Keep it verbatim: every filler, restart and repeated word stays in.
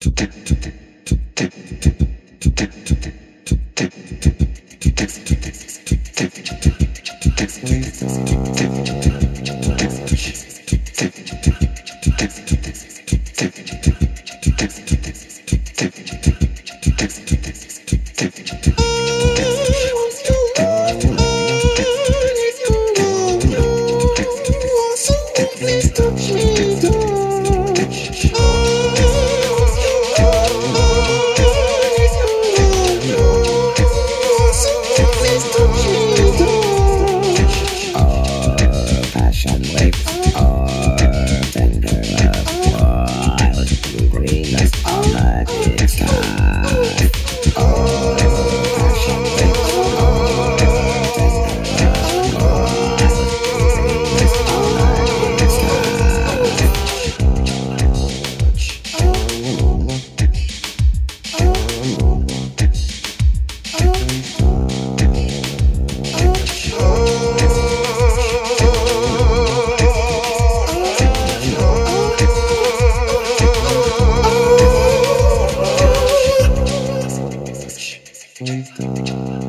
Passion waves or tender love, wild greenness on my guitar. Oh, passion waves or tender love, wild greenness on my guitar.